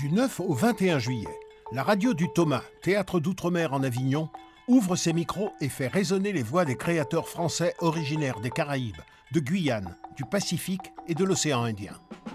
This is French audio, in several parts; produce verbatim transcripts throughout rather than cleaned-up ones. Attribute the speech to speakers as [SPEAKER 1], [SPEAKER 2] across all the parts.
[SPEAKER 1] Du neuf au vingt et un juillet, la radio du Thomas, théâtre d'outre-mer en Avignon, ouvre ses micros et fait résonner les voix des créateurs français originaires des Caraïbes, de Guyane, du Pacifique et de l'océan Indien.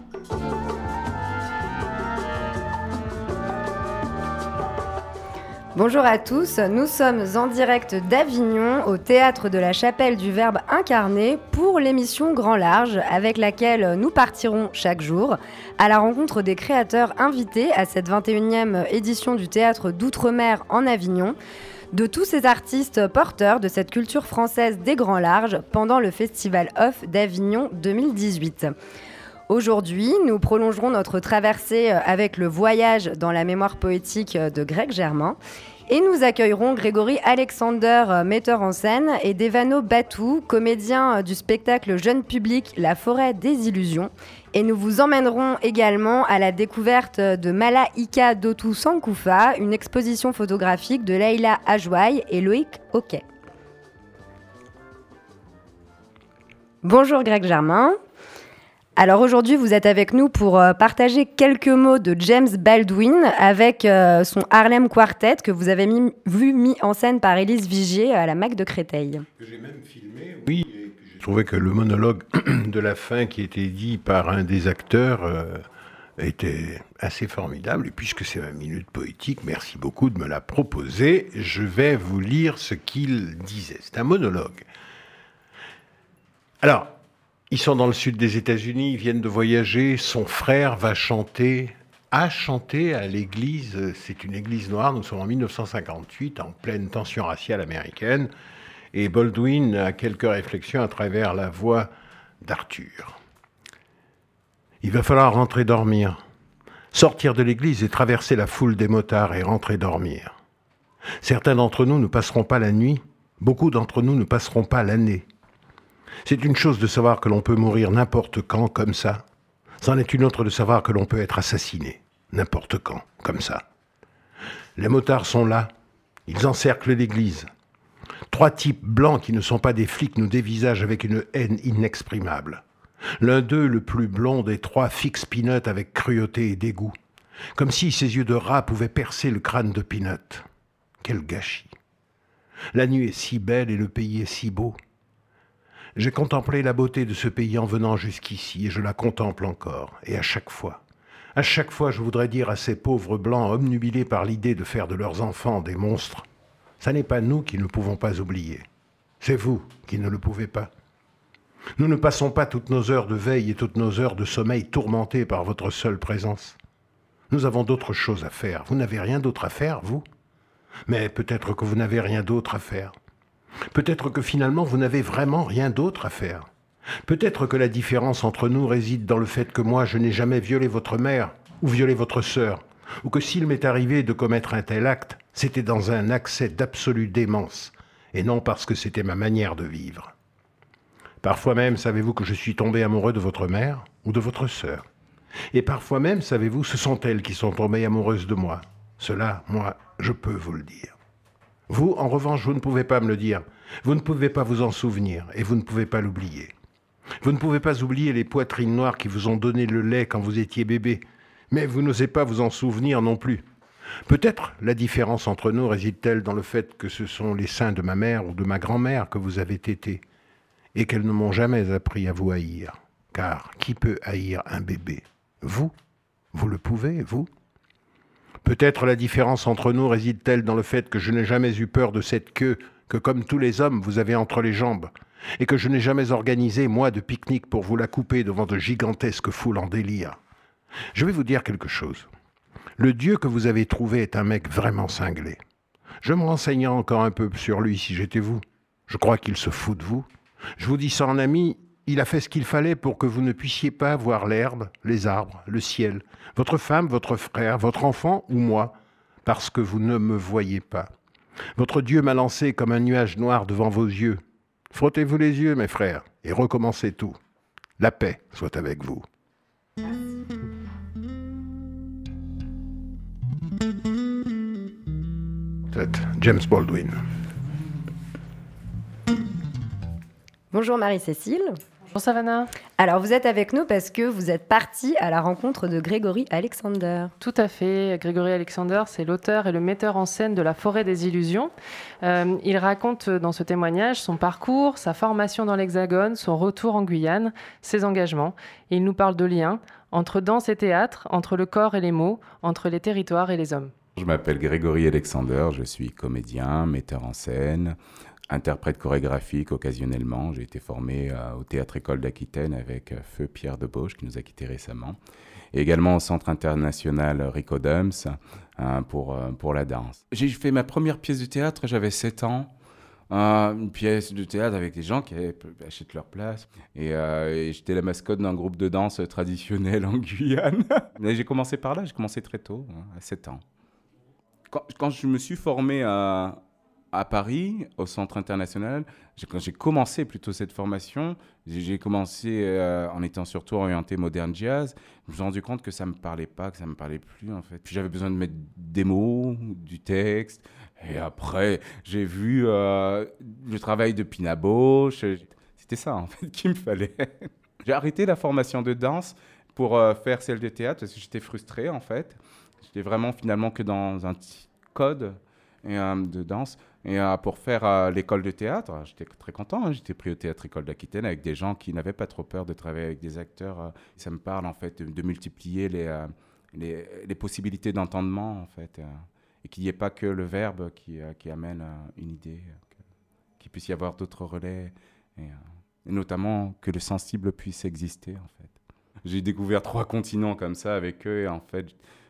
[SPEAKER 2] Bonjour à tous, nous sommes en direct d'Avignon au Théâtre de la Chapelle du Verbe incarné pour l'émission Grand Large avec laquelle nous partirons chaque jour à la rencontre des créateurs invités à cette vingt et unième édition du Théâtre d'Outre-mer en Avignon, de tous ces artistes porteurs de cette culture française des Grands Larges pendant le Festival Off d'Avignon deux mille dix-huit. Aujourd'hui, nous prolongerons notre traversée avec le voyage dans la mémoire poétique de Greg Germain et nous accueillerons Grégory Alexander, metteur en scène, et Devano Batou, comédien du spectacle jeune public La Forêt des Illusions. Et nous vous emmènerons également à la découverte de Malaika Dotou Sankoufa, une exposition photographique de Leïla Ajouaï et Loïc Hoquet. Bonjour Greg Germain. Alors aujourd'hui, vous êtes avec nous pour euh, partager quelques mots de James Baldwin avec euh, son Harlem Quartet que vous avez mis, vu mis en scène par Élise Vigier à la Mac de Créteil.
[SPEAKER 3] Que j'ai même filmé, oui. Et j'ai trouvé que le monologue de la fin qui était dit par un des acteurs euh, était assez formidable. Et puisque c'est ma minute poétique, merci beaucoup de me la proposer. Je vais vous lire ce qu'il disait. C'est un monologue. Alors, ils sont dans le sud des États-Unis, ils viennent de voyager. Son frère va chanter, a chanté à l'église, c'est une église noire, nous sommes en dix-neuf cent cinquante-huit, en pleine tension raciale américaine. Et Baldwin a quelques réflexions à travers la voix d'Arthur. Il va falloir rentrer dormir, sortir de l'église et traverser la foule des motards et rentrer dormir. Certains d'entre nous ne passeront pas la nuit, beaucoup d'entre nous ne passeront pas l'année. C'est une chose de savoir que l'on peut mourir n'importe quand, comme ça. C'en est une autre de savoir que l'on peut être assassiné, n'importe quand, comme ça. Les motards sont là, ils encerclent l'église. Trois types blancs qui ne sont pas des flics nous dévisagent avec une haine inexprimable. L'un d'eux, le plus blond des trois, fixe Peanut avec cruauté et dégoût, comme si ses yeux de rat pouvaient percer le crâne de Peanut. Quel gâchis! La nuit est si belle et le pays est si beau. J'ai contemplé la beauté de ce pays en venant jusqu'ici, et je la contemple encore, et à chaque fois. À chaque fois, je voudrais dire à ces pauvres blancs obnubilés par l'idée de faire de leurs enfants des monstres, ça n'est pas nous qui ne pouvons pas oublier, c'est vous qui ne le pouvez pas. Nous ne passons pas toutes nos heures de veille et toutes nos heures de sommeil tourmentées par votre seule présence. Nous avons d'autres choses à faire. Vous n'avez rien d'autre à faire, vous ? Mais peut-être que vous n'avez rien d'autre à faire. Peut-être que finalement vous n'avez vraiment rien d'autre à faire. Peut-être que la différence entre nous réside dans le fait que moi je n'ai jamais violé votre mère ou violé votre sœur, ou que s'il m'est arrivé de commettre un tel acte, c'était dans un accès d'absolue démence, et non parce que c'était ma manière de vivre. Parfois même, savez-vous que je suis tombé amoureux de votre mère ou de votre sœur. Et parfois même, savez-vous, ce sont elles qui sont tombées amoureuses de moi. Cela, moi, je peux vous le dire. Vous, en revanche, vous ne pouvez pas me le dire. Vous ne pouvez pas vous en souvenir et vous ne pouvez pas l'oublier. Vous ne pouvez pas oublier les poitrines noires qui vous ont donné le lait quand vous étiez bébé, mais vous n'osez pas vous en souvenir non plus. Peut-être la différence entre nous réside-t-elle dans le fait que ce sont les seins de ma mère ou de ma grand-mère que vous avez tétés et qu'elles ne m'ont jamais appris à vous haïr. Car qui peut haïr un bébé ? Vous ? Vous le pouvez, vous ? Peut-être la différence entre nous réside-t-elle dans le fait que je n'ai jamais eu peur de cette queue que, comme tous les hommes, vous avez entre les jambes, et que je n'ai jamais organisé, moi, de pique-nique pour vous la couper devant de gigantesques foules en délire. Je vais vous dire quelque chose. Le Dieu que vous avez trouvé est un mec vraiment cinglé. Je me renseignerai encore un peu sur lui si j'étais vous. Je crois qu'il se fout de vous. Je vous dis ça en ami, il a fait ce qu'il fallait pour que vous ne puissiez pas voir l'herbe, les arbres, le ciel, votre femme, votre frère, votre enfant ou moi, parce que vous ne me voyez pas. Votre Dieu m'a lancé comme un nuage noir devant vos yeux. Frottez-vous les yeux, mes frères, et recommencez tout. La paix soit avec vous. C'est James Baldwin.
[SPEAKER 2] Bonjour Marie-Cécile.
[SPEAKER 4] Bonjour Savannah.
[SPEAKER 2] Alors vous êtes avec nous parce que vous êtes parti à la rencontre de Grégory Alexander.
[SPEAKER 4] Tout à fait. Grégory Alexander, c'est l'auteur et le metteur en scène de La Forêt des Illusions. Euh, il raconte dans ce témoignage son parcours, sa formation dans l'Hexagone, son retour en Guyane, ses engagements. Et il nous parle de liens entre danse et théâtre, entre le corps et les mots, entre les territoires et les hommes.
[SPEAKER 5] Je m'appelle Grégory Alexander, je suis comédien, metteur en scène, interprète chorégraphique occasionnellement. J'ai été formé euh, au Théâtre École d'Aquitaine avec euh, Feu Pierre Debauche qui nous a quittés récemment. Et également au Centre international Rico Dums euh, pour, euh, pour la danse. J'ai fait ma première pièce de théâtre, j'avais sept ans. Euh, une pièce de théâtre avec des gens qui achètent leur place. Et, euh, et j'étais la mascotte d'un groupe de danse traditionnel en Guyane. Mais j'ai commencé par là, j'ai commencé très tôt, hein, à sept ans. Quand, quand je me suis formé à... à Paris, au Centre international, j'ai, quand j'ai commencé plutôt cette formation, j'ai, j'ai commencé euh, en étant surtout orienté moderne jazz. Je me suis rendu compte que ça ne me parlait pas, que ça ne me parlait plus en fait. Puis j'avais besoin de mettre des mots, du texte. Et après, j'ai vu euh, le travail de Pina Bausch. C'était ça en fait qu'il me fallait. J'ai arrêté la formation de danse pour euh, faire celle de théâtre parce que j'étais frustré en fait. J'étais vraiment finalement que dans un petit code et, euh, de danse. Et euh, pour faire euh, l'école de théâtre, j'étais très content. Hein. J'étais pris au Théâtre École d'Aquitaine avec des gens qui n'avaient pas trop peur de travailler avec des acteurs. Euh, ça me parle en fait de, de multiplier les, euh, les, les possibilités d'entendement en fait, euh, et qu'il n'y ait pas que le verbe qui, euh, qui amène euh, une idée, euh, que, qu'il puisse y avoir d'autres relais, et, euh, et notamment que le sensible puisse exister en fait. J'ai découvert trois continents comme ça avec eux et en fait,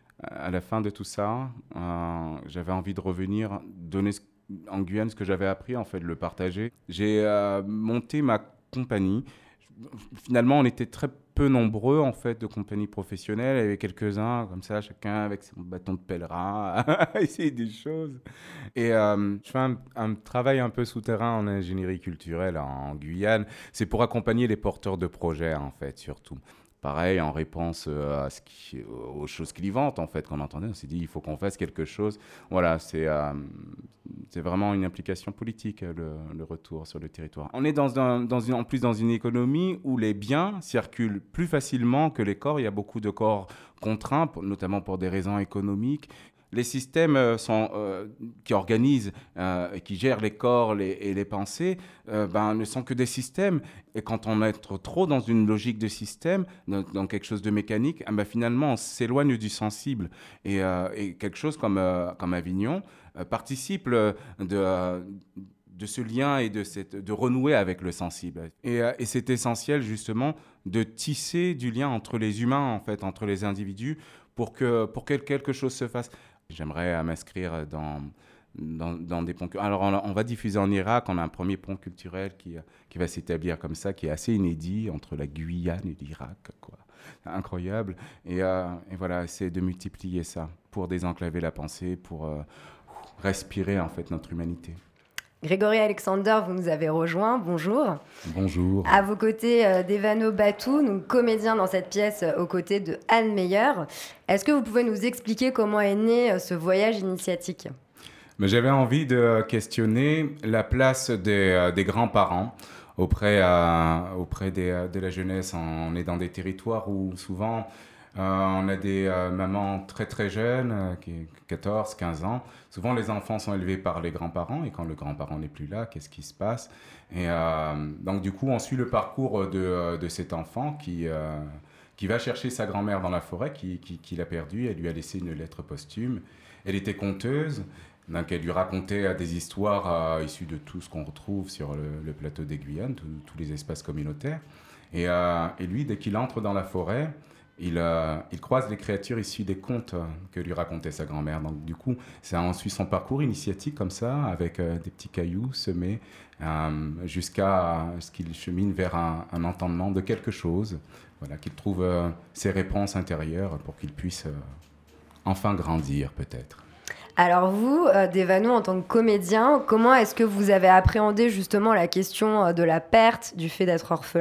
[SPEAKER 5] à la fin de tout ça, euh, j'avais envie de revenir, donner ce en Guyane, ce que j'avais appris, en fait, de le partager. J'ai euh, monté ma compagnie. Finalement, on était très peu nombreux, en fait, de compagnies professionnelles. Il y avait quelques-uns, comme ça, chacun avec son bâton de pèlerin, à essayer des choses. Et euh, je fais un, un travail un peu souterrain en ingénierie culturelle en Guyane. C'est pour accompagner les porteurs de projets, en fait, surtout. Pareil, en réponse à ce qui, aux choses clivantes, en fait, qu'on entendait, on s'est dit, il faut qu'on fasse quelque chose. Voilà, c'est, euh, c'est vraiment une implication politique, le, le retour sur le territoire. On est dans un, dans une, en plus dans une économie où les biens circulent plus facilement que les corps. Il y a beaucoup de corps contraints, pour, notamment pour des raisons économiques. Les systèmes sont, euh, qui organisent euh, et qui gèrent les corps les, et les pensées euh, ben, ne sont que des systèmes. Et quand on est trop dans une logique de système, dans, dans quelque chose de mécanique, eh ben, finalement, on s'éloigne du sensible. Et, euh, et quelque chose comme, euh, comme Avignon euh, participe de... Euh, de ce lien et de, cette, de renouer avec le sensible. Et, euh, et c'est essentiel, justement, de tisser du lien entre les humains, en fait, entre les individus, pour que, pour que quelque chose se fasse. J'aimerais euh, m'inscrire dans, dans, dans des ponts... Alors, on, on va diffuser en Irak, on a un premier pont culturel qui, qui va s'établir comme ça, qui est assez inédit, entre la Guyane et l'Irak, quoi. Incroyable. Et, euh, et voilà, c'est de multiplier ça, pour désenclaver la pensée, pour euh, respirer, en fait, notre humanité.
[SPEAKER 2] Grégory Alexander, vous nous avez rejoint. Bonjour.
[SPEAKER 5] Bonjour.
[SPEAKER 2] À vos côtés, euh, Devano Batou, donc comédien dans cette pièce euh, aux côtés de Anne Meyer. Est-ce que vous pouvez nous expliquer comment est né euh, ce voyage initiatique ?
[SPEAKER 5] Mais j'avais envie de questionner la place des, euh, des grands-parents auprès, euh, auprès des, euh, de la jeunesse. On est dans des territoires où souvent... Euh, on a des euh, mamans très très jeunes, euh, qui quatorze, quinze ans. Souvent, les enfants sont élevés par les grands-parents. Et quand le grand-parent n'est plus là, qu'est-ce qui se passe ? Et euh, donc, du coup, on suit le parcours de, de cet enfant qui, euh, qui va chercher sa grand-mère dans la forêt, qui, qui, qui l'a perdue. Elle lui a laissé une lettre posthume. Elle était conteuse. Donc, elle lui racontait des histoires euh, issues de tout ce qu'on retrouve sur le, le plateau des Guyanes, tous les espaces communautaires. Et, euh, et lui, dès qu'il entre dans la forêt... Il, euh, il croise les créatures issues des contes que lui racontait sa grand-mère. Donc, du coup, ça on suit son parcours initiatique comme ça, avec euh, des petits cailloux semés, euh, jusqu'à ce qu'il chemine vers un, un entendement de quelque chose, voilà, qu'il trouve euh, ses réponses intérieures pour qu'il puisse euh, enfin grandir, peut-être.
[SPEAKER 2] Alors vous, euh, Devano, en tant que comédien, comment est-ce que vous avez appréhendé justement la question euh, de la perte du fait d'être orphelin ?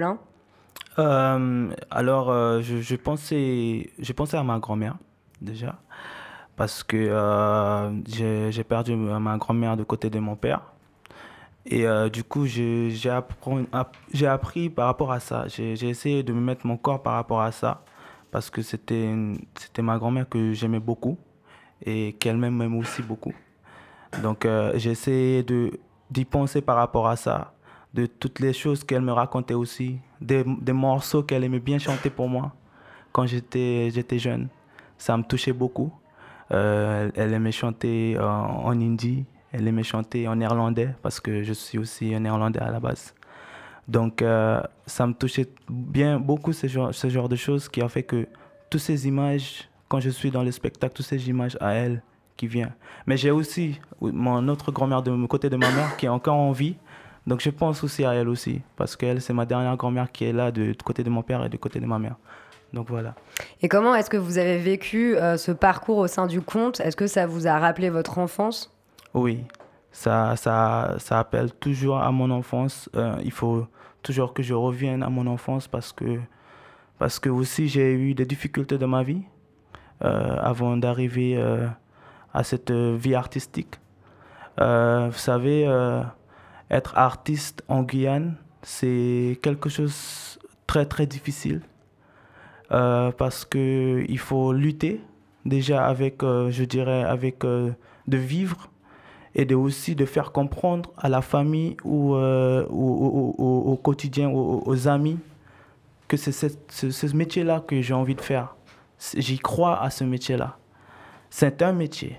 [SPEAKER 6] Euh, alors, euh, je, je, pensais, je pensais à ma grand-mère, déjà, parce que euh, j'ai, j'ai perdu ma grand-mère du côté de mon père. Et euh, du coup, j'ai, j'ai, appris, j'ai appris par rapport à ça. J'ai, j'ai essayé de me mettre mon corps par rapport à ça parce que c'était, une, c'était ma grand-mère que j'aimais beaucoup et qu'elle-même m'aime aussi beaucoup. Donc, euh, j'ai essayé de, d'y penser par rapport à ça, de toutes les choses qu'elle me racontait aussi, des, des morceaux qu'elle aimait bien chanter pour moi quand j'étais, j'étais jeune. Ça me touchait beaucoup. Euh, elle, elle aimait chanter euh, en hindi. Elle aimait chanter en néerlandais parce que je suis aussi un néerlandais à la base. Donc, euh, ça me touchait bien beaucoup ce genre, ce genre de choses qui a fait que toutes ces images, quand je suis dans le spectacle, toutes ces images à elle qui viennent. Mais j'ai aussi mon autre grand-mère de côté de ma mère qui est encore en vie. Donc, je pense aussi à elle aussi parce qu'elle, c'est ma dernière grand-mère qui est là de, du côté de mon père et du côté de ma mère. Donc voilà.
[SPEAKER 2] Et comment est-ce que vous avez vécu euh, ce parcours au sein du conte ? Est-ce que ça vous a rappelé votre enfance ?
[SPEAKER 6] Oui, ça, ça, ça appelle toujours à mon enfance. Euh, il faut toujours que je revienne à mon enfance parce que, parce que aussi j'ai eu des difficultés dans ma vie euh, avant d'arriver euh, à cette vie artistique. Euh, vous savez, euh, être artiste en Guyane, c'est quelque chose de très très difficile euh, parce qu'il faut lutter déjà avec, euh, je dirais, avec euh, de vivre et de aussi de faire comprendre à la famille ou euh, au, au, au, au quotidien, aux, aux amis, que c'est ce, ce, ce métier-là que j'ai envie de faire. J'y crois à ce métier-là. C'est un métier.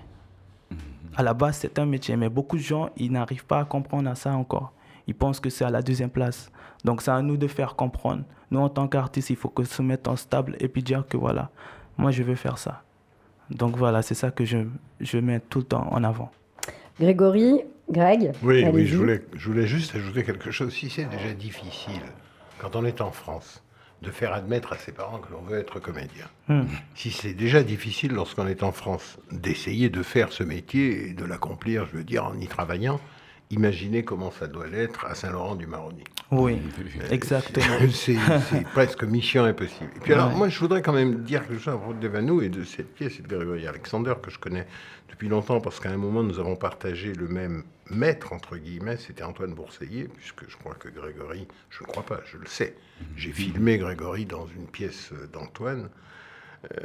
[SPEAKER 6] À la base, c'est un métier, mais beaucoup de gens, ils n'arrivent pas à comprendre à ça encore. Ils pensent que c'est à la deuxième place. Donc, c'est à nous de faire comprendre. Nous, en tant qu'artistes, il faut que se mettre en stable et puis dire que voilà, moi, je veux faire ça. Donc, voilà, c'est ça que je, je mets tout le temps en avant.
[SPEAKER 2] Grégory, Greg,
[SPEAKER 3] oui, oui, je voulais, je voulais juste ajouter quelque chose. Si c'est déjà difficile, quand on est en France, de faire admettre à ses parents que l'on veut être comédien, mmh. si c'est déjà difficile lorsqu'on est en France d'essayer de faire ce métier et de l'accomplir, je veux dire, en y travaillant, imaginez comment ça doit l'être à Saint-Laurent-du-Maroni.
[SPEAKER 6] Oui, euh, exactement.
[SPEAKER 3] C'est, c'est presque mission impossible. Et puis alors, ouais. moi, je voudrais quand même dire quelque chose à propos de Devanou et de cette pièce et de Grégory Alexander, que je connais depuis longtemps, parce qu'à un moment, nous avons partagé le même maître, entre guillemets, c'était Antoine Bourseillet, puisque je crois que Grégory, je ne crois pas, je le sais, j'ai filmé Grégory dans une pièce d'Antoine, euh,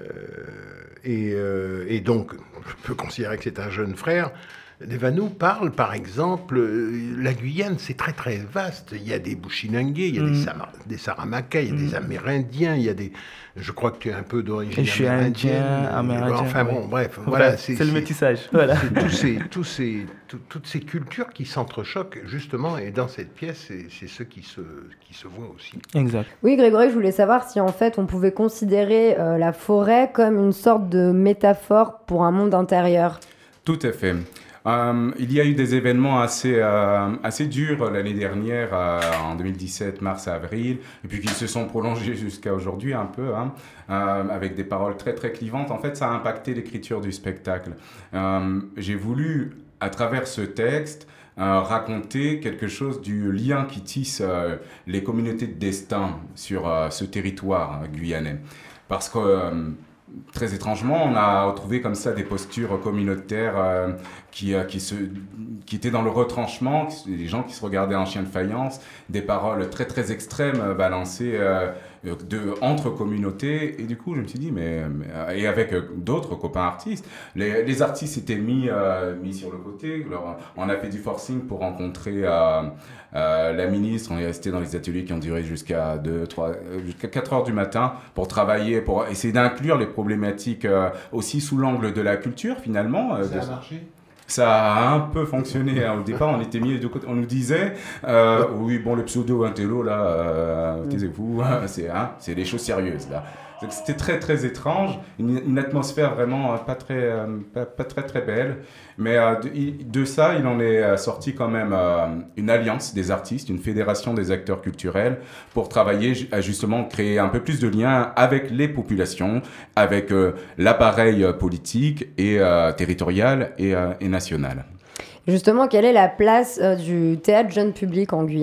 [SPEAKER 3] et, euh, et donc, je peux considérer que c'est un jeune frère. Devanou parle, par exemple, euh, la Guyane, c'est très très vaste. Il y a des Bushinangais, il y a mmh. des, Sama, des Saramacas, il y a mmh. des Amérindiens, il y a des... Je crois que tu es un peu d'origine
[SPEAKER 6] je suis
[SPEAKER 3] amérindienne.
[SPEAKER 6] Indien, amérindien.
[SPEAKER 3] Enfin bon,
[SPEAKER 6] oui.
[SPEAKER 3] bref,
[SPEAKER 6] ouais,
[SPEAKER 3] voilà.
[SPEAKER 6] C'est, c'est le métissage. Voilà.
[SPEAKER 3] C'est tous ces, tous ces, tout, toutes ces cultures qui s'entrechoquent, justement, et dans cette pièce, c'est, c'est ce qui se, qui se voit aussi.
[SPEAKER 6] Exact.
[SPEAKER 2] Oui, Grégory, je voulais savoir si en fait on pouvait considérer euh, la forêt comme une sorte de métaphore pour un monde intérieur.
[SPEAKER 5] Tout à fait. Euh, il y a eu des événements assez, euh, assez durs l'année dernière, euh, en deux mille dix-sept, mars à avril, et puis qui se sont prolongés jusqu'à aujourd'hui un peu, hein, euh, avec des paroles très très clivantes. En fait, ça a impacté l'écriture du spectacle. Euh, j'ai voulu, à travers ce texte, euh, raconter quelque chose du lien qui tisse euh, les communautés de destin sur euh, ce territoire euh, guyanais. Parce que... Euh, Très étrangement, on a retrouvé comme ça des postures communautaires euh, qui, euh, qui, se, qui étaient dans le retranchement, des gens qui se regardaient en chien de faïence, des paroles très très extrêmes euh, balancées euh, de, entre communautés. Et du coup, je me suis dit, mais, mais et avec d'autres copains artistes, les, les artistes étaient mis, euh, mis sur le côté. Alors, on a fait du forcing pour rencontrer euh, euh, la ministre. On est resté dans les ateliers qui ont duré jusqu'à deux, trois, jusqu'à quatre heures du matin pour travailler, pour essayer d'inclure les problématiques euh, aussi sous l'angle de la culture, finalement.
[SPEAKER 3] Ça
[SPEAKER 5] euh,
[SPEAKER 3] a marché ?
[SPEAKER 5] Ça a un peu fonctionné. Hein. Au départ, on était mis de côté. On nous disait, euh, oui, bon, le pseudo-intello, là, euh, mm. taisez-vous, c'est, hein, c'est des choses sérieuses, là. Donc, c'était très, très étrange. Une, une atmosphère vraiment pas très, euh, pas, pas très, très belle. Mais euh, de, de ça, il en est sorti quand même euh, une alliance des artistes, une fédération des acteurs culturels pour travailler à justement créer un peu plus de liens avec les populations, avec euh, l'appareil politique et euh, territorial et, euh, et national.
[SPEAKER 2] Justement, quelle est la place euh, du théâtre jeune public en Guyane ?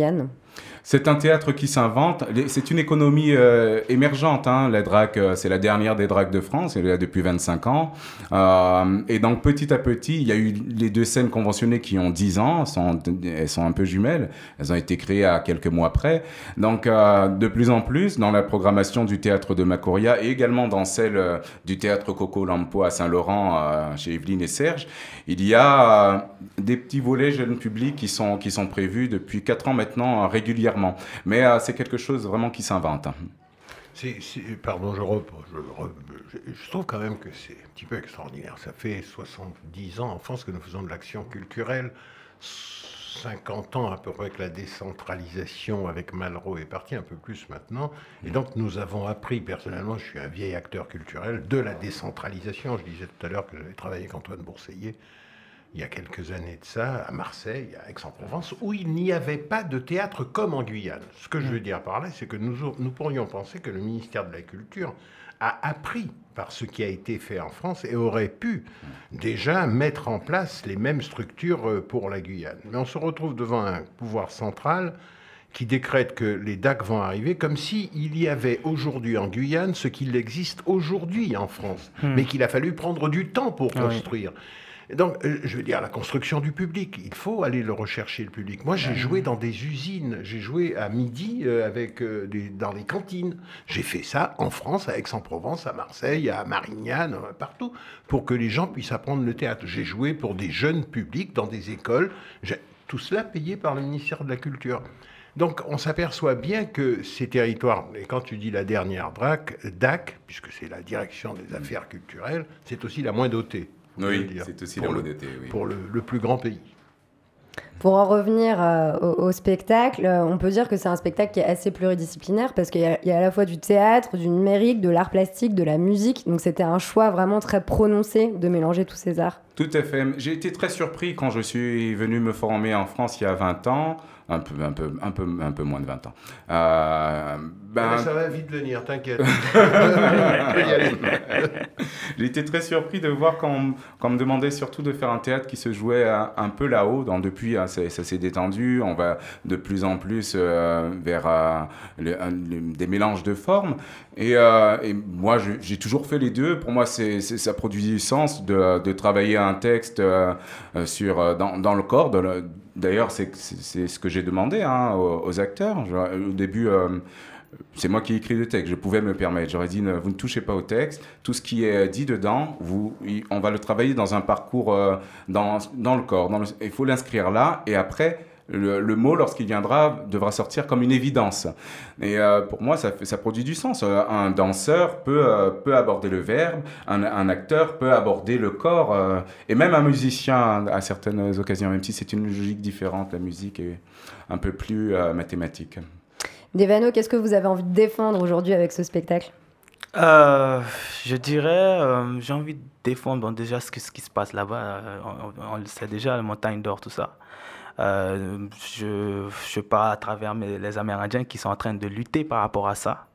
[SPEAKER 5] C'est un théâtre qui s'invente. C'est une économie euh, émergente. Hein. La drague, euh, c'est la dernière des dragues de France. Elle est là depuis vingt-cinq ans. Euh, et donc, petit à petit, il y a eu les deux scènes conventionnées qui ont dix ans. Elles sont, elles sont un peu jumelles. Elles ont été créées à quelques mois près. Donc, euh, de plus en plus, dans la programmation du théâtre de Macoria et également dans celle euh, du théâtre Coco Lampo à Saint-Laurent, euh, chez Evelyne et Serge, il y a euh, des petits volets jeunes publics qui sont, qui sont prévus depuis quatre ans maintenant, euh, régulièrement. Mais euh, c'est quelque chose vraiment qui s'invente.
[SPEAKER 3] C'est, c'est, pardon, je, re, je, re, je, je trouve quand même que c'est un petit peu extraordinaire. Ça fait soixante-dix ans en France que nous faisons de l'action culturelle, cinquante ans à peu près que la décentralisation avec Malraux est partie, un peu plus maintenant. Et donc nous avons appris, personnellement, je suis un vieil acteur culturel, de la décentralisation. Je disais tout à l'heure que j'avais travaillé avec Antoine Bourseillet il y a quelques années de ça, à Marseille, à Aix-en-Provence, où il n'y avait pas de théâtre comme en Guyane. Ce que je veux dire par là, c'est que nous, nous pourrions penser que le ministère de la Culture a appris par ce qui a été fait en France et aurait pu déjà mettre en place les mêmes structures pour la Guyane. Mais on se retrouve devant un pouvoir central qui décrète que les D A C vont arriver comme s'il y avait aujourd'hui en Guyane ce qu'il existe aujourd'hui en France, mmh. mais qu'il a fallu prendre du temps pour ah construire. Oui. Donc, euh, je veux dire, la construction du public, il faut aller le rechercher, le public. Moi, j'ai joué dans des usines, j'ai joué à midi euh, avec, euh, des, dans les cantines. J'ai fait ça en France, à Aix-en-Provence, à Marseille, à Marignane, euh, partout, pour que les gens puissent apprendre le théâtre. J'ai joué pour des jeunes publics dans des écoles, j'ai, tout cela payé par le ministère de la Culture. Donc, on s'aperçoit bien que ces territoires, et quand tu dis la dernière D A C, puisque c'est la direction des affaires culturelles, c'est aussi la moins dotée.
[SPEAKER 5] Oui, c'est aussi la modalité, oui.
[SPEAKER 3] Pour le, le plus grand pays.
[SPEAKER 2] Pour en revenir euh, au, au spectacle, euh, on peut dire que c'est un spectacle qui est assez pluridisciplinaire parce qu'il y a, il y a à la fois du théâtre, du numérique, de l'art plastique, de la musique. Donc c'était un choix vraiment très prononcé de mélanger tous ces arts.
[SPEAKER 5] Tout à fait. J'ai été très surpris quand je suis venu me former en France il y a vingt ans. Un peu, un peu, un peu, un peu moins de vingt ans. Euh,
[SPEAKER 3] ben... Ça va vite venir, t'inquiète.
[SPEAKER 5] J'ai été très surpris de voir qu'on, qu'on me demandait surtout de faire un théâtre qui se jouait un peu là-haut. Donc depuis, ça, ça s'est détendu. On va de plus en plus euh, vers euh, le, le, des mélanges de formes. Et, euh, et moi, je, j'ai toujours fait les deux. Pour moi, c'est, c'est, ça produit du sens de, de travailler un texte euh, sur, dans, dans le corps, de le, D'ailleurs, c'est, c'est, c'est ce que j'ai demandé hein, aux, aux acteurs. Genre, au début, euh, c'est moi qui ai écrit le texte. Je pouvais me permettre. J'aurais dit, vous ne touchez pas au texte. Tout ce qui est dit dedans, vous, on va le travailler dans un parcours euh, dans, dans le corps. Dans le, il faut l'inscrire là. Et après, le, le mot, lorsqu'il viendra, devra sortir comme une évidence. Et euh, pour moi, ça, fait, ça produit du sens. Un danseur peut, euh, peut aborder le verbe, un, un acteur peut aborder le corps, euh, et même un musicien à certaines occasions, même si c'est une logique différente, la musique est un peu plus euh, mathématique.
[SPEAKER 2] Devano, qu'est-ce que vous avez envie de défendre aujourd'hui avec ce spectacle ?
[SPEAKER 6] euh, Je dirais, euh, j'ai envie de défendre bon, déjà ce, que, ce qui se passe là-bas. Euh, on, on le sait déjà, la montagne d'or, tout ça. Euh, je, je parle à travers mes, les Amérindiens qui sont en train de lutter par rapport à ça.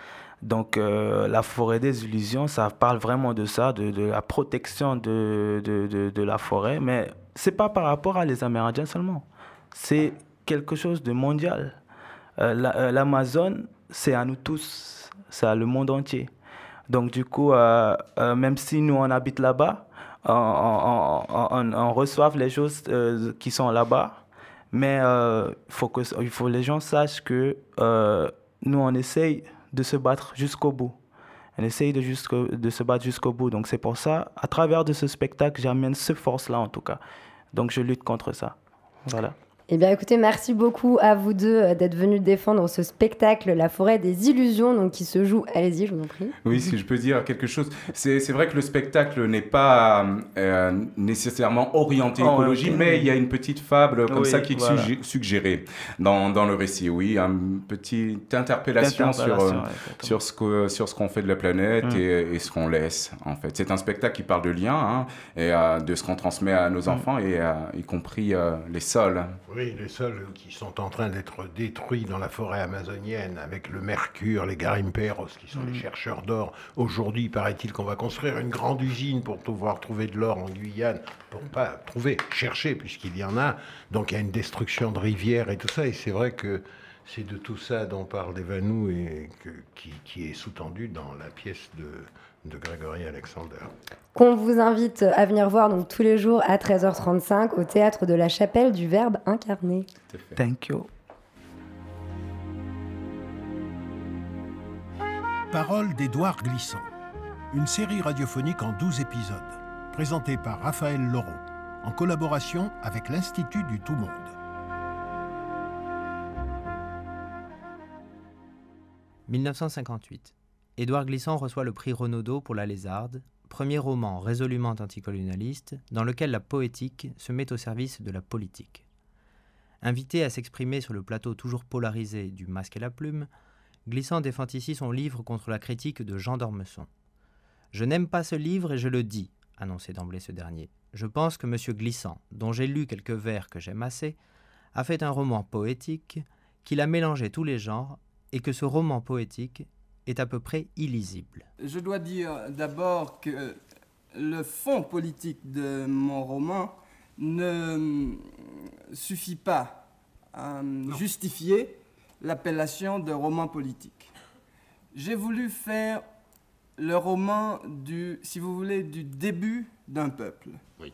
[SPEAKER 6] Donc, euh, la forêt des illusions, ça parle vraiment de ça, de, de la protection de, de, de, de la forêt. Mais ce n'est pas par rapport à les Amérindiens seulement. C'est quelque chose de mondial. Euh, la, euh, L'Amazone, c'est à nous tous, c'est à le monde entier. Donc, du coup, euh, euh, même si nous, on habite là-bas, On, on, on, on reçoit les choses euh, qui sont là-bas, mais euh, faut que, il faut que les gens sachent que euh, nous, on essaye de se battre jusqu'au bout. On essaye de, jusqu'au, de se battre jusqu'au bout. Donc, c'est pour ça, à travers de ce spectacle, j'amène cette force-là, en tout cas. Donc, je lutte contre ça. Voilà.
[SPEAKER 2] Eh bien, écoutez, merci beaucoup à vous deux d'être venus défendre ce spectacle, La Forêt des Illusions, donc qui se joue. Allez-y, je vous en prie.
[SPEAKER 5] Oui, si je peux dire quelque chose. C'est, c'est vrai que le spectacle n'est pas euh, nécessairement orienté oh, écologie, okay. mais il y a une petite fable comme oui, ça qui est voilà. suggé- suggérée dans, dans le récit. Oui, une petite interpellation sur, euh, sur, ce que, sur ce qu'on fait de la planète mm. et, et ce qu'on laisse, en fait. C'est un spectacle qui parle de lien hein, et euh, de ce qu'on transmet à nos mm. enfants, et euh, y compris euh, les sols.
[SPEAKER 3] Oui. Les sols qui sont en train d'être détruits dans la forêt amazonienne avec le mercure, les garimperos qui sont mmh. les chercheurs d'or. Aujourd'hui, paraît-il qu'on va construire une grande usine pour pouvoir trouver de l'or en Guyane. Pour pas trouver, chercher, puisqu'il y en a. Donc il y a une destruction de rivières et tout ça. Et c'est vrai que C'est de tout ça dont parle Evanou et que, qui, qui est sous-tendu dans la pièce de, de Grégory Alexander.
[SPEAKER 2] Qu'on vous invite à venir voir donc tous les jours à treize heures trente-cinq au Théâtre de la Chapelle du Verbe incarné.
[SPEAKER 6] Thank you.
[SPEAKER 1] Paroles d'Édouard Glissant. Une série radiophonique en douze épisodes, présentée par Raphaël Laureau, en collaboration avec l'Institut du Tout-Monde.
[SPEAKER 7] dix-neuf cent cinquante-huit. Édouard Glissant reçoit le prix Renaudot pour La Lézarde, premier roman résolument anticolonialiste dans lequel la poétique se met au service de la politique. Invité à s'exprimer sur le plateau toujours polarisé du Masque et la Plume, Glissant défend ici son livre contre la critique de Jean d'Ormesson. « Je n'aime pas ce livre et je le dis », annonçait d'emblée ce dernier. « Je pense que M. Glissant, dont j'ai lu quelques vers que j'aime assez, a fait un roman poétique, qu'il a mélangé tous les genres, et que ce roman poétique est à peu près illisible. »
[SPEAKER 8] Je dois dire d'abord que le fond politique de mon roman ne suffit pas à non. justifier l'appellation de roman politique. J'ai voulu faire le roman du, si vous voulez, du début d'un peuple.
[SPEAKER 9] Oui.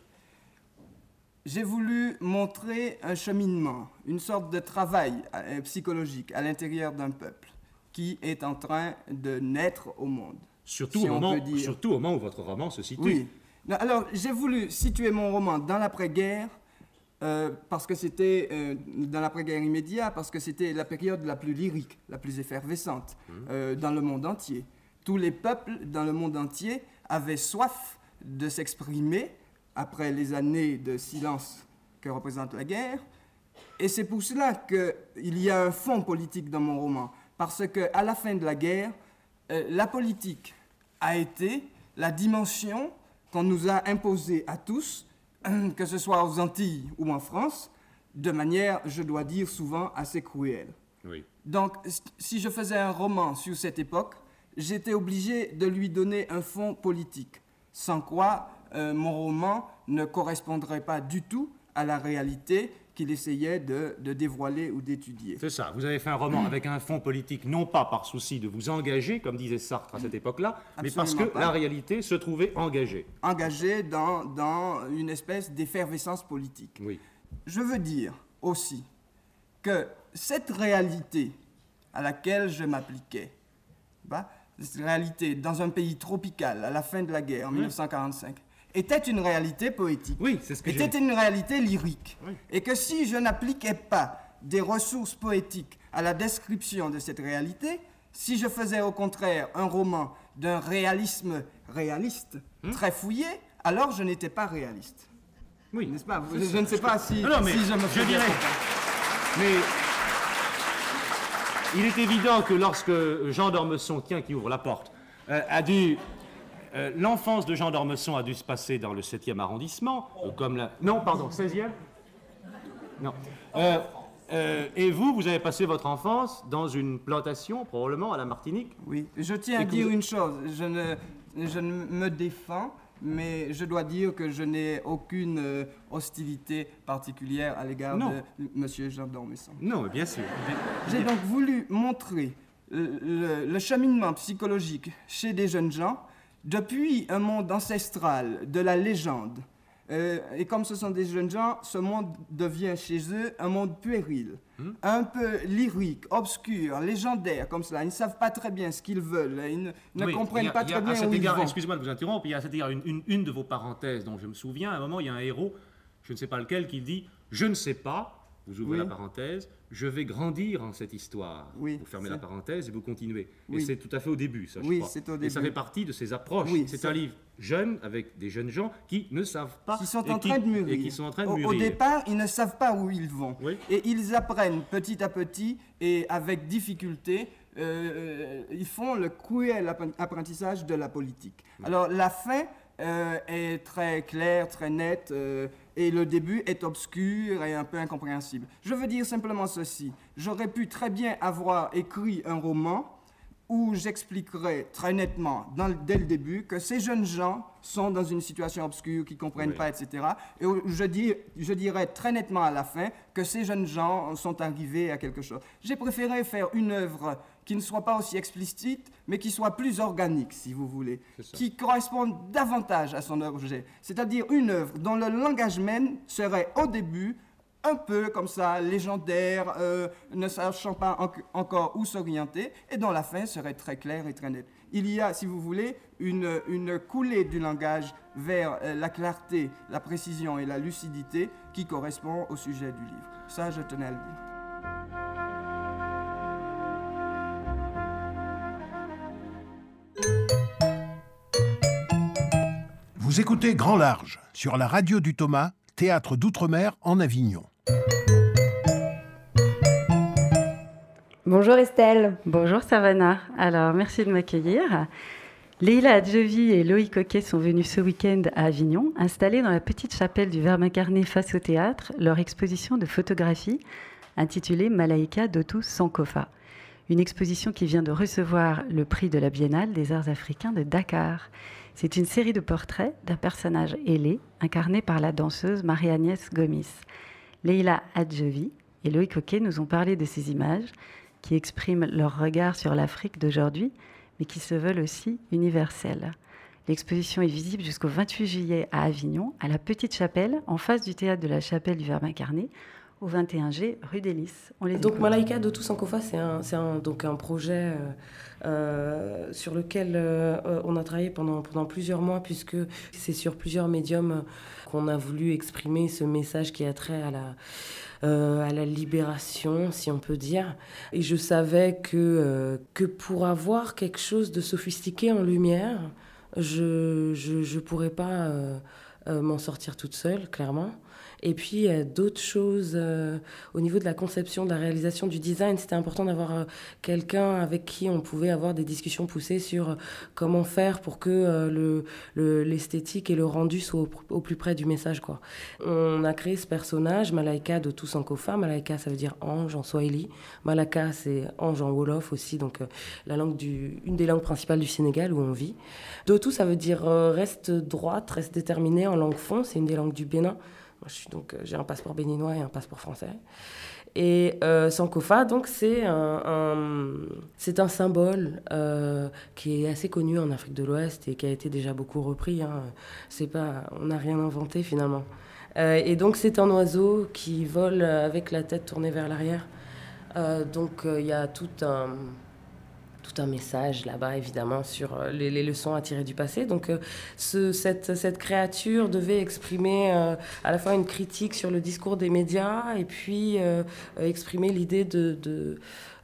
[SPEAKER 8] J'ai voulu montrer un cheminement, une sorte de travail psychologique à l'intérieur d'un peuple qui est en train de naître au monde.
[SPEAKER 9] Surtout,
[SPEAKER 8] si
[SPEAKER 9] au, moment,
[SPEAKER 8] dire.
[SPEAKER 9] surtout au moment où votre roman se situe.
[SPEAKER 8] Oui. Alors, j'ai voulu situer mon roman dans l'après-guerre, euh, parce que c'était euh, dans l'après-guerre immédiat, parce que c'était la période la plus lyrique, la plus effervescente mmh. euh, dans le monde entier. Tous les peuples dans le monde entier avaient soif de s'exprimer après les années de silence que représente la guerre. Et c'est pour cela qu'il y a un fond politique dans mon roman. Parce qu'à la fin de la guerre, euh, la politique a été la dimension qu'on nous a imposée à tous, que ce soit aux Antilles ou en France, de manière, je dois dire, souvent assez cruelle.
[SPEAKER 9] Oui.
[SPEAKER 8] Donc, si je faisais un roman sur cette époque, j'étais obligé de lui donner un fond politique, sans quoi euh, mon roman ne correspondrait pas du tout à la réalité qu'il essayait de, de dévoiler ou d'étudier.
[SPEAKER 9] C'est ça, vous avez fait un roman avec un fond politique, non pas par souci de vous engager, comme disait Sartre à cette époque-là, mais parce que pas. La réalité se trouvait engagée.
[SPEAKER 8] Engagée dans, dans une espèce d'effervescence politique.
[SPEAKER 9] Oui.
[SPEAKER 8] Je veux dire aussi que cette réalité à laquelle je m'appliquais, bah, cette réalité dans un pays tropical à la fin de la guerre, en oui. mille neuf cent quarante-cinq, était une réalité poétique,
[SPEAKER 9] oui, c'est ce que
[SPEAKER 8] était une réalité lyrique.
[SPEAKER 9] Oui.
[SPEAKER 8] Et que si je n'appliquais pas des ressources poétiques à la description de cette réalité, si je faisais au contraire un roman d'un réalisme réaliste, hum? très fouillé, alors je n'étais pas réaliste.
[SPEAKER 9] Oui.
[SPEAKER 8] N'est-ce pas? Je, je ne sais pas si,
[SPEAKER 9] non, non, mais
[SPEAKER 8] si je me fais
[SPEAKER 9] je dirais. Mais il est évident que lorsque Jean d'Ormesson, tiens, qui ouvre la porte, euh, a dû... Euh, l'enfance de Jean d'Ormesson a dû se passer dans le septième arrondissement, euh, comme la... Non, pardon, seizième. Non. Euh, euh, et vous, vous avez passé votre enfance dans une plantation, probablement, à la Martinique.
[SPEAKER 8] Oui, je tiens et à dire vous... une chose. Je ne, je ne me défends, mais je dois dire que je n'ai aucune euh, hostilité particulière à l'égard
[SPEAKER 9] non.
[SPEAKER 8] de M. Jean d'Ormesson.
[SPEAKER 9] Non, bien sûr.
[SPEAKER 8] J'ai donc voulu montrer le, le, le cheminement psychologique chez des jeunes gens depuis un monde ancestral de la légende. Euh, et comme ce sont des jeunes gens, ce monde devient chez eux un monde puéril, hmm. un peu lyrique, obscur, légendaire, comme cela. Ils ne savent pas très bien ce qu'ils veulent, ils ne, ne
[SPEAKER 9] oui,
[SPEAKER 8] comprennent
[SPEAKER 9] a,
[SPEAKER 8] pas très bien où
[SPEAKER 9] égard,
[SPEAKER 8] ils vont.
[SPEAKER 9] Excusez-moi de vous interrompre, il y a à cet égard une, une, une de vos parenthèses dont je me souviens. À un moment, il y a un héros, je ne sais pas lequel, qui dit « Je ne sais pas ». Vous ouvrez oui. la parenthèse, je vais grandir en cette histoire.
[SPEAKER 8] Oui,
[SPEAKER 9] vous fermez la parenthèse et vous continuez.
[SPEAKER 8] Oui.
[SPEAKER 9] Et c'est tout à fait au début, ça, je
[SPEAKER 8] oui,
[SPEAKER 9] crois.
[SPEAKER 8] c'est au début.
[SPEAKER 9] Et ça fait partie de ces approches.
[SPEAKER 8] Oui,
[SPEAKER 9] c'est un livre jeune, avec des jeunes gens qui ne savent pas...
[SPEAKER 8] Qui sont en
[SPEAKER 9] qui,
[SPEAKER 8] train de mûrir.
[SPEAKER 9] Et qui sont en train de
[SPEAKER 8] au,
[SPEAKER 9] mûrir.
[SPEAKER 8] Au départ, ils ne savent pas où ils vont.
[SPEAKER 9] Oui.
[SPEAKER 8] Et ils apprennent petit à petit et avec difficulté. Euh, ils font le cruel apprentissage de la politique. Oui. Alors, la fin euh, est très claire, très nette... Euh, et le début est obscur et un peu incompréhensible. Je veux dire simplement ceci. J'aurais pu très bien avoir écrit un roman où j'expliquerai très nettement, dans, dès le début, que ces jeunes gens sont dans une situation obscure, qu'ils ne comprennent oui. pas, et cetera. Et où je, dis, je dirai très nettement à la fin que ces jeunes gens sont arrivés à quelque chose. J'ai préféré faire une œuvre qui ne soit pas aussi explicite, mais qui soit plus organique, si vous voulez, qui corresponde davantage à son objet. C'est-à-dire une œuvre dont le langage même serait au début un peu comme ça, légendaire, euh, ne sachant pas en- encore où s'orienter, et dont la fin serait très claire et très nette. Il y a, si vous voulez, une, une coulée du langage vers euh, la clarté, la précision et la lucidité qui correspond au sujet du livre. Ça, je tenais à le dire.
[SPEAKER 1] Vous écoutez Grand Large sur la radio du Thomas, théâtre d'outre-mer en Avignon.
[SPEAKER 2] Bonjour Estelle.
[SPEAKER 10] Bonjour Savannah. Alors, merci de m'accueillir. Leïla Adjovi et Loïc Coquet sont venus ce week-end à Avignon, installer dans la petite chapelle du Verbe incarné face au théâtre leur exposition de photographie intitulée Malaïka Dotou Sankofa. Une exposition qui vient de recevoir le prix de la Biennale des Arts africains de Dakar. C'est une série de portraits d'un personnage ailé incarné par la danseuse Marie-Agnès Gomis. Leïla Adjovi et Loïc Coquet nous ont parlé de ces images qui expriment leur regard sur l'Afrique d'aujourd'hui, mais qui se veulent aussi universelles. L'exposition est visible jusqu'au vingt-huit juillet à Avignon, à la Petite Chapelle, en face du théâtre de la Chapelle du Verbe incarné, au vingt et un G, rue des Lys. On les
[SPEAKER 11] donc
[SPEAKER 10] écoute.
[SPEAKER 11] Malaïka Dotou Sankofa, c'est un, c'est un, donc un projet euh, euh, sur lequel euh, on a travaillé pendant, pendant plusieurs mois, puisque c'est sur plusieurs médiums qu'on a voulu exprimer ce message qui a trait à la, euh, à la libération, si on peut dire. Et je savais que, euh, que pour avoir quelque chose de sophistiqué en lumière, je ne pourrais pas euh, euh, m'en sortir toute seule, clairement. Et puis, euh, d'autres choses euh, au niveau de la conception, de la réalisation, du design, c'était important d'avoir euh, quelqu'un avec qui on pouvait avoir des discussions poussées sur euh, comment faire pour que euh, le, le, l'esthétique et le rendu soient au, au plus près du message, quoi. On a créé ce personnage, Malaïka Dotou Sankofa. Malaïka, ça veut dire ange en swahili. Malaka, c'est ange en wolof aussi, donc euh, la langue du, une des langues principales du Sénégal où on vit. Dotou, ça veut dire euh, reste droite, reste déterminée en langue fon, c'est une des langues du Bénin. Moi, je suis donc, j'ai un passeport béninois et un passeport français. Et euh, Sankofa, donc, c'est un, un, c'est un symbole euh, qui est assez connu en Afrique de l'Ouest et qui a été déjà beaucoup repris. Hein. C'est pas, on n'a rien inventé finalement. Euh, et donc, c'est un oiseau qui vole avec la tête tournée vers l'arrière. Euh, donc, il euh, y a tout un... tout un message là-bas, évidemment, sur les, les leçons à tirer du passé. Donc, euh, ce, cette, cette créature devait exprimer euh, à la fois une critique sur le discours des médias et puis euh, exprimer l'idée de, de,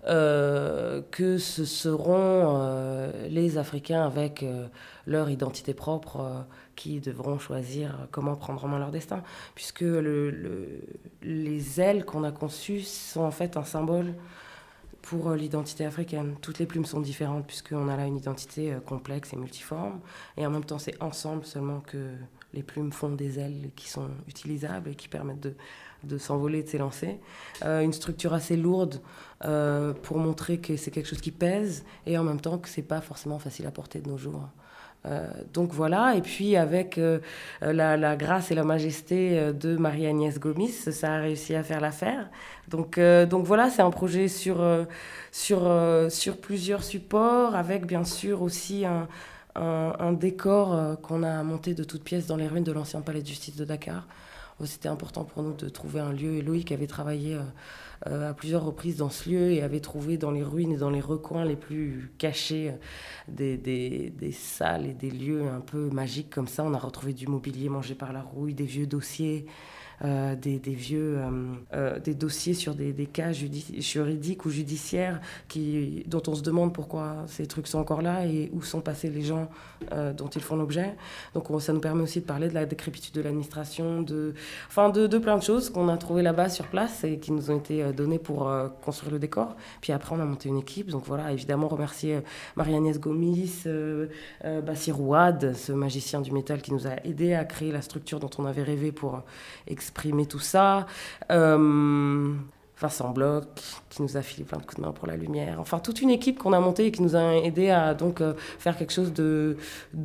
[SPEAKER 11] euh, que ce seront euh, les Africains avec euh, leur identité propre euh, qui devront choisir comment prendre en main leur destin. Puisque le, le, les ailes qu'on a conçues sont en fait un symbole pour l'identité africaine. Toutes les plumes sont différentes puisqu'on a là une identité complexe et multiforme. Et en même temps, c'est ensemble seulement que les plumes font des ailes qui sont utilisables et qui permettent de, de s'envoler, de s'élancer. Euh, une structure assez lourde euh, pour montrer que c'est quelque chose qui pèse et en même temps que c'est pas forcément facile à porter de nos jours. Euh, donc voilà, et puis avec euh, la, la grâce et la majesté de Marie-Agnès Gomis, ça a réussi à faire l'affaire. Donc, euh, donc voilà, c'est un projet sur, euh, sur, euh, sur plusieurs supports, avec bien sûr aussi un, un, un décor euh, qu'on a monté de toutes pièces dans les ruines de l'ancien palais de justice de Dakar. Oh, c'était important pour nous de trouver un lieu, et Loïc avait travaillé euh, euh, à plusieurs reprises dans ce lieu et avait trouvé dans les ruines et dans les recoins les plus cachés euh, des, des, des salles et des lieux un peu magiques comme ça. On a retrouvé du mobilier mangé par la rouille, des vieux dossiers, euh, des, des vieux euh, euh, des dossiers sur des, des cas judi- juridiques ou judiciaires qui, dont on se demande pourquoi ces trucs sont encore là et où sont passés les gens euh, dont ils font l'objet. Donc on, ça nous permet aussi de parler de la décrépitude de l'administration, de, enfin de, de plein de choses qu'on a trouvées là-bas sur place et qui nous ont été données pour euh, construire le décor. Puis après on a monté une équipe, donc voilà, évidemment remercier Marie-Agnès Gomis, euh, euh, Bassir Ouad, ce magicien du métal qui nous a aidé à créer la structure dont on avait rêvé pour exprimer tout ça. Euh, Vincent Bloch, qui nous a filé plein de coups de main pour la lumière. Enfin, toute une équipe qu'on a montée et qui nous a aidé à donc euh, faire quelque chose de,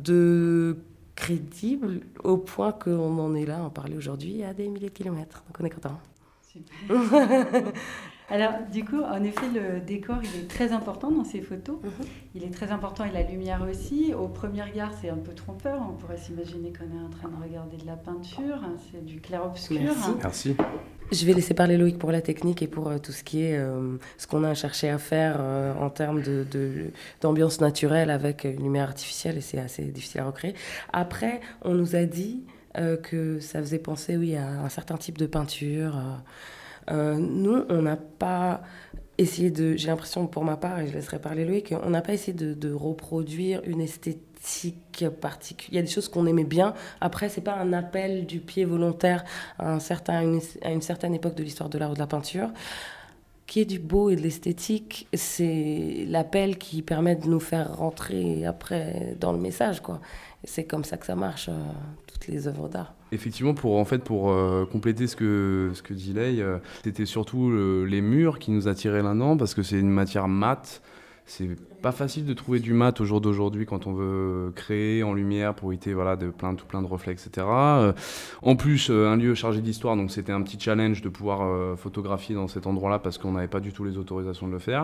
[SPEAKER 11] de crédible au point qu'on en est là à en parler aujourd'hui à des milliers de kilomètres. Donc on est content.
[SPEAKER 10] Super. Alors, du coup, en effet, le décor, il est très important dans ces photos. Mm-hmm. Il est très important et la lumière aussi. Au premier regard, c'est un peu trompeur. On pourrait s'imaginer qu'on est en train de regarder de la peinture. C'est du clair-obscur.
[SPEAKER 11] Merci.
[SPEAKER 5] Merci.
[SPEAKER 11] Je vais laisser parler Loïc pour la technique et pour euh, tout ce qui est euh, ce qu'on a cherché à faire euh, en termes de, de, d'ambiance naturelle avec une lumière artificielle, et c'est assez difficile à recréer. Après, on nous a dit euh, que ça faisait penser, oui, à un certain type de peinture. Euh, euh, nous, on n'a pas essayé de... J'ai l'impression, pour ma part, et je laisserai parler Loïc, on n'a pas essayé de, de reproduire une esthétique particulière. Il y a des choses qu'on aimait bien. Après, c'est pas un appel du pied volontaire à, un certain, à, une, à une certaine époque de l'histoire de l'art ou de la peinture. Qui est du beau et de l'esthétique, c'est l'appel qui permet de nous faire rentrer après dans le message, quoi. Et c'est comme ça que ça marche, euh, toutes les œuvres d'art.
[SPEAKER 12] Effectivement, pour, en fait, pour euh, compléter ce que, ce que dit Lei, euh, c'était surtout le, les murs qui nous attiraient là-dedans, parce que c'est une matière mate. C'est pas facile de trouver du mat au jour d'aujourd'hui quand on veut créer en lumière pour éviter voilà, de plein, tout plein de reflets, et cetera. Euh, en plus, euh, un lieu chargé d'histoire, donc c'était un petit challenge de pouvoir euh, photographier dans cet endroit-là parce qu'on n'avait pas du tout les autorisations de le faire.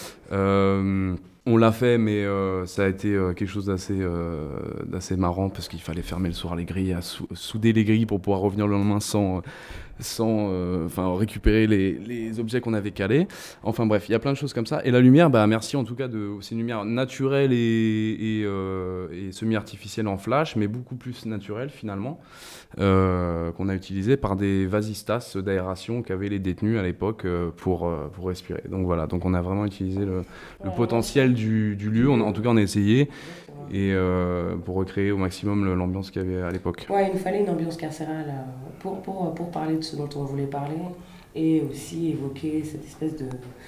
[SPEAKER 12] Euh, on l'a fait, mais euh, ça a été euh, quelque chose d'assez, euh, d'assez marrant parce qu'il fallait fermer le soir les grilles, à sou- souder les grilles pour pouvoir revenir le lendemain sans... Euh, sans euh, enfin, récupérer les, les objets qu'on avait calés. Enfin bref, il y a plein de choses comme ça. Et la lumière, bah, merci en tout cas, de, c'est une lumière naturelle et, et, euh, et semi-artificielle en flash, mais beaucoup plus naturelle finalement, euh, qu'on a utilisée par des vasistas d'aération qu'avaient les détenus à l'époque euh, pour, euh, pour respirer. Donc voilà, donc on a vraiment utilisé le, le potentiel du, du lieu, on, en tout cas on a essayé, et euh, pour recréer au maximum le, l'ambiance qu'il y avait à l'époque.
[SPEAKER 11] Ouais, il nous fallait une ambiance carcérale euh, pour, pour, pour parler de ce dont on voulait parler et aussi évoquer cette espèce de...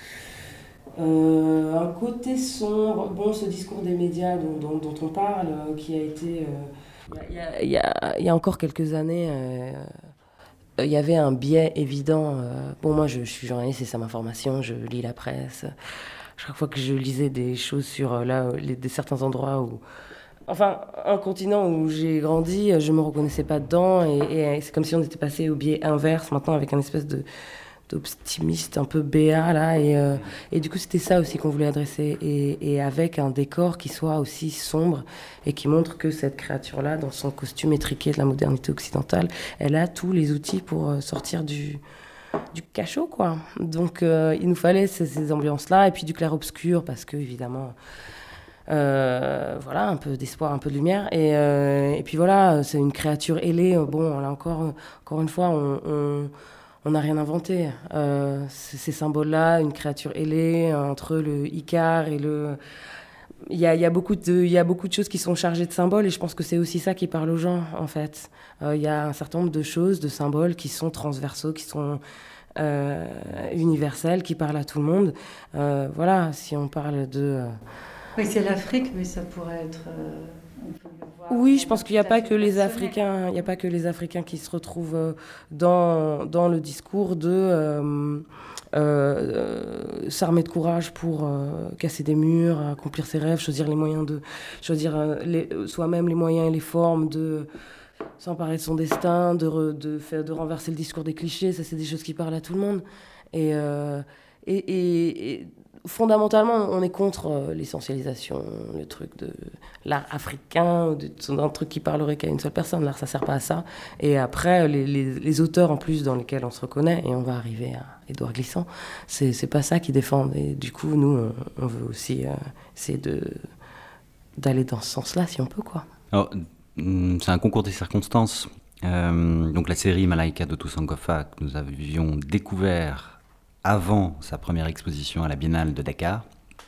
[SPEAKER 11] Euh, un côté sombre, bon, ce discours des médias dont, dont, dont on parle, euh, qui a été... Il euh, y, y, y, y a encore quelques années, il euh, y avait un biais évident. Euh, bon, moi, je, je suis journaliste, c'est ça ma formation, je lis la presse. Chaque fois que je lisais des choses sur là, les, des certains endroits où... Enfin, un continent où j'ai grandi, je ne me reconnaissais pas dedans. Et, et c'est comme si on était passé au biais inverse, maintenant, avec un espèce de, d'optimiste un peu béat, là. Et, euh, et du coup, c'était ça aussi qu'on voulait adresser. Et, et avec un décor qui soit aussi sombre et qui montre que cette créature-là, dans son costume étriqué de la modernité occidentale, elle a tous les outils pour sortir du... du cachot, quoi. Donc euh, il nous fallait ces, ces ambiances-là et puis du clair-obscur parce que évidemment euh, voilà, un peu d'espoir, un peu de lumière et, euh, et puis voilà, c'est une créature ailée. Bon, là encore encore une fois on, on on n'a rien inventé. Euh, ces symboles-là, une créature ailée entre le Icare et le... Il y a, il y a beaucoup de, il y a beaucoup de choses qui sont chargées de symboles et je pense que c'est aussi ça qui parle aux gens, en fait. Euh, il y a un certain nombre de choses, de symboles qui sont transversaux, qui sont euh, universels, qui parlent à tout le monde. Euh, voilà, si on parle de... Euh...
[SPEAKER 10] Oui, c'est l'Afrique, mais ça pourrait être... Euh...
[SPEAKER 11] Oui, je pense qu'il n'y a pas que les Africains, il n'y a pas que les Africains qui se retrouvent dans, dans le discours de euh, euh, s'armer de courage pour euh, casser des murs, accomplir ses rêves, choisir les moyens de choisir euh, les, soi-même les moyens et les formes de s'emparer de son destin, de, re, de faire de renverser le discours des clichés. Ça, c'est des choses qui parlent à tout le monde. Et euh, et, et, et fondamentalement, on est contre euh, l'essentialisation, le truc de l'art africain, de, d'un truc qui parlerait qu'à une seule personne. L'art, ça ne sert pas à ça. Et après, les, les, les auteurs, en plus, dans lesquels on se reconnaît, et on va arriver à Édouard Glissant, c'est, c'est pas ça qu'ils défendent. Et du coup, nous, on, on veut aussi euh, essayer de, d'aller dans ce sens-là, si on peut, quoi.
[SPEAKER 13] Alors, c'est un concours des circonstances. Euh, donc la série Malaika de Toussaint Goffa, que nous avions découvert avant sa première exposition à la Biennale de Dakar,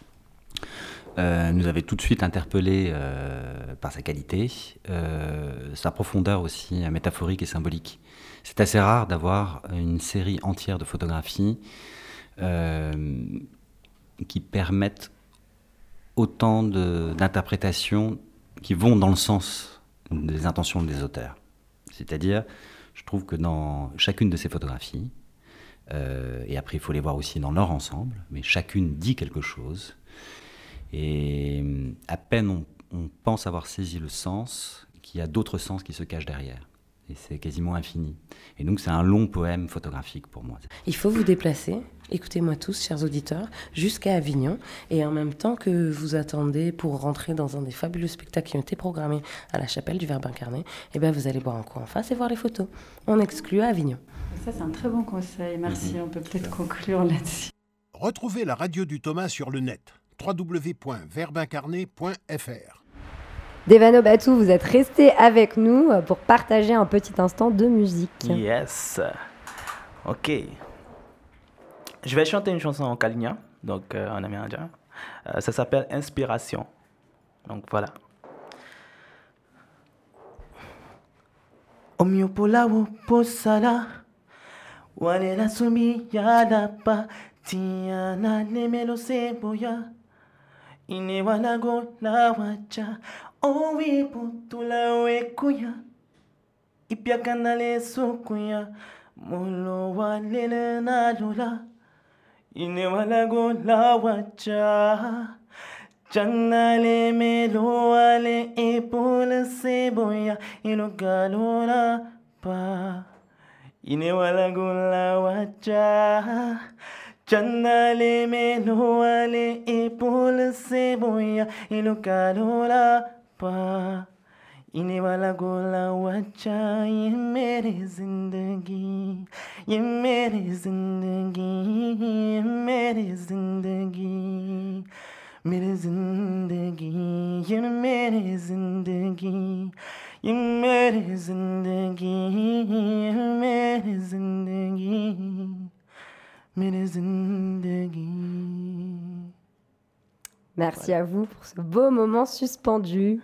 [SPEAKER 13] euh, nous avait tout de suite interpellés euh, par sa qualité, euh, sa profondeur aussi euh, métaphorique et symbolique. C'est assez rare d'avoir une série entière de photographies euh, qui permettent autant de, d'interprétations qui vont dans le sens des intentions des auteurs. C'est-à-dire, je trouve que dans chacune de ces photographies, Euh, et après, il faut les voir aussi dans leur ensemble, mais chacune dit quelque chose. Et à peine on, on pense avoir saisi le sens, qu'il y a d'autres sens qui se cachent derrière. Et c'est quasiment infini. Et donc c'est un long poème photographique pour moi.
[SPEAKER 11] Il faut vous déplacer, écoutez-moi tous, chers auditeurs, jusqu'à Avignon, et en même temps que vous attendez pour rentrer dans un des fabuleux spectacles qui ont été programmés à la chapelle du Verbe incarné, eh ben vous allez boire un coup en face et voir les photos. On exclut à Avignon.
[SPEAKER 10] Ça, c'est un très bon conseil, merci. Mm-hmm. On peut peut-être conclure là-dessus.
[SPEAKER 1] Retrouvez la radio du Thomas sur le net, w w w point verbe incarné point f r.
[SPEAKER 2] Devano Batou, vous êtes resté avec nous pour partager un petit instant de musique.
[SPEAKER 6] Yes. Ok. Je vais chanter une chanson en kaligna, donc euh, en amérindien. Euh, ça s'appelle Inspiration. Donc voilà. Omyopolawo posala, walela sumi yalapa, tiana nemelo seboya, inewalago la wacha. Owi putula wekuya, ipiakanale sukuya, molo walele na lola, ine walago la wacha, janale melo wale epole seboya, ino galola pa, ine walago la wacha. Janale melo wale epole seboya, ino galola pa, ine wala gola wacha, ye mere zindagi, ye mere zindagi, ye mere zindagi, mere zindagi, ye mere zindagi, ye mere zindagi, ye mere zindagi, mere zindagi.
[SPEAKER 2] Merci voilà. à vous pour ce beau moment suspendu.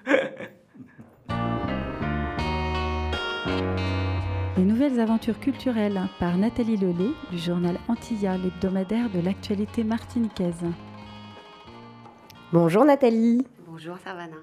[SPEAKER 10] Les nouvelles aventures culturelles par Nathalie Lelay du journal Antilla, l'hebdomadaire de l'actualité martiniquaise.
[SPEAKER 2] Bonjour Nathalie.
[SPEAKER 14] Bonjour Savannah.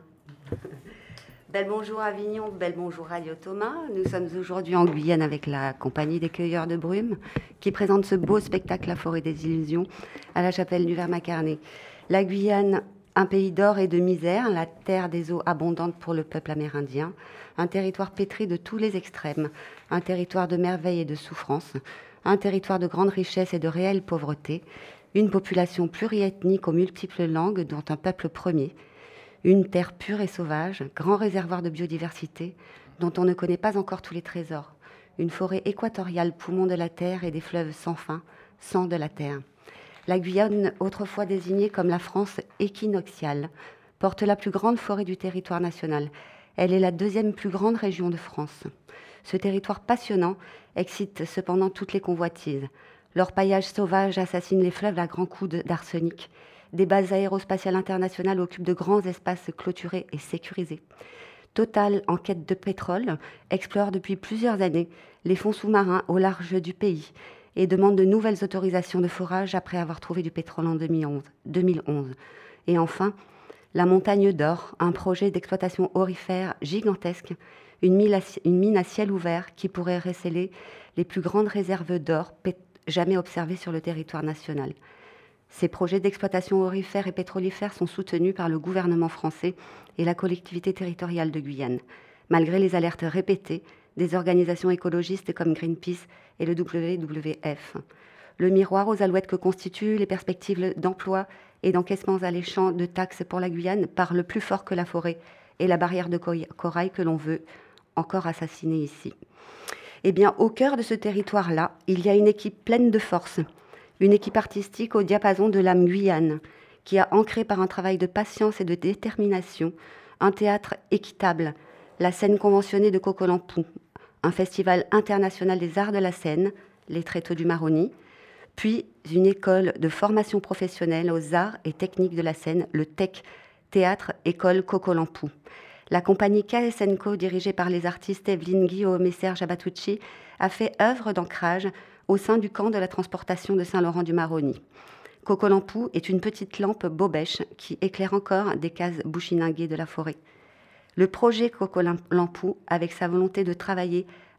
[SPEAKER 14] Bel bonjour Avignon, bel bonjour Radio Thomas. Nous sommes aujourd'hui en Guyane avec la compagnie des Cueilleurs de Brume qui présente ce beau spectacle La Forêt des Illusions à la chapelle du Verbe incarné. La Guyane, un pays d'or et de misère, la terre des eaux abondantes pour le peuple amérindien, un territoire pétri de tous les extrêmes, un territoire de merveilles et de souffrances, un territoire de grande richesse et de réelle pauvreté, une population pluriethnique aux multiples langues dont un peuple premier, une terre pure et sauvage, grand réservoir de biodiversité dont on ne connaît pas encore tous les trésors, une forêt équatoriale poumon de la terre et des fleuves sans fin, sang de la terre. La Guyane, autrefois désignée comme la France équinoxiale, porte la plus grande forêt du territoire national. Elle est la deuxième plus grande région de France. Ce territoire passionnant excite cependant toutes les convoitises. L'orpaillage sauvage assassine les fleuves à grands coups d'arsenic. Des bases aérospatiales internationales occupent de grands espaces clôturés et sécurisés. Total, en quête de pétrole, explore depuis plusieurs années les fonds sous-marins au large du pays et demande de nouvelles autorisations de forage après avoir trouvé du pétrole en deux mille onze. Et enfin, la Montagne d'Or, un projet d'exploitation aurifère gigantesque, une mine, à, une mine à ciel ouvert qui pourrait recéler les plus grandes réserves d'or jamais observées sur le territoire national. Ces projets d'exploitation aurifère et pétrolifère sont soutenus par le gouvernement français et la collectivité territoriale de Guyane, malgré les alertes répétées des organisations écologistes comme Greenpeace et le W W F. Le miroir aux alouettes que constituent les perspectives d'emploi et d'encaissements alléchants de taxes pour la Guyane parlent plus fort que la forêt et la barrière de corail que l'on veut encore assassiner ici. Eh bien, au cœur de ce territoire-là, il y a une équipe pleine de force, une équipe artistique au diapason de l'âme guyane, qui a ancré par un travail de patience et de détermination un théâtre équitable, la scène conventionnée de Coquelampou, un festival international des arts de la scène, les Tréteaux du Maroni, puis une école de formation professionnelle aux arts et techniques de la scène, le T E C, Théâtre École Coquelampou. La compagnie K S N Co, dirigée par les artistes Evelyne Guillaume et Serge Abatucci, a fait œuvre d'ancrage au sein du camp de la transportation de Saint-Laurent-du-Maroni. Coquelampou est une petite lampe bobèche qui éclaire encore des cases bouchininguées de la forêt. Le projet Coquelampou, avec sa volonté de travailler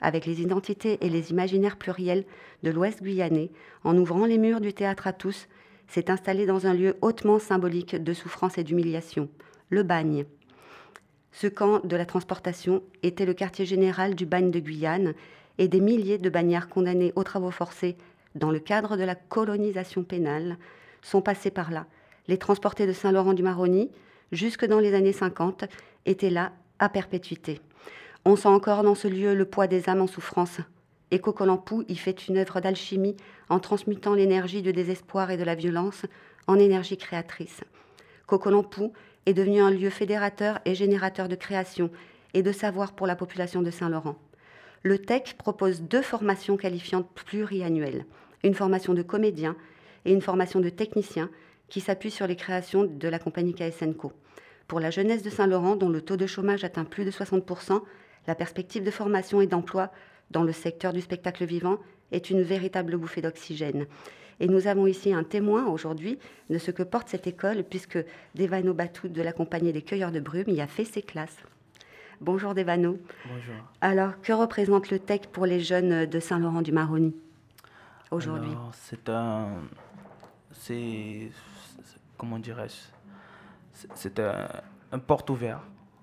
[SPEAKER 14] avec les identités et les imaginaires pluriels de l'Ouest guyanais, en ouvrant les murs du théâtre à tous, s'est installé dans un lieu hautement symbolique de souffrance et d'humiliation, le bagne. Ce camp de la transportation était le quartier général du bagne de Guyane et des milliers de bagnards condamnés aux travaux forcés dans le cadre de la colonisation pénale sont passés par là. Les transportés de Saint-Laurent-du-Maroni, jusque dans les années cinquante, étaient là à perpétuité. On sent encore dans ce lieu le poids des âmes en souffrance. Et Kokolampou y fait une œuvre d'alchimie en transmutant l'énergie du désespoir et de la violence en énergie créatrice. Kokolampou est devenu un lieu fédérateur et générateur de création et de savoir pour la population de Saint-Laurent. Le T E C propose deux formations qualifiantes pluriannuelles, une formation de comédien et une formation de technicien qui s'appuie sur les créations de la compagnie K S N Co. Pour la jeunesse de Saint-Laurent, dont le taux de chômage atteint plus de soixante pour cent, la perspective de formation et d'emploi dans le secteur du spectacle vivant est une véritable bouffée d'oxygène. Et nous avons ici un témoin aujourd'hui de ce que porte cette école, puisque Devano Batout de la compagnie des Cueilleurs de Brume y a fait ses classes. Bonjour Devano.
[SPEAKER 6] Bonjour.
[SPEAKER 14] Alors, que représente le T E C pour les jeunes de Saint-Laurent-du-Maroni aujourd'hui?
[SPEAKER 6] Alors, c'est un... C'est... Comment dirais-je? C'est, c'est un, un porte ouvert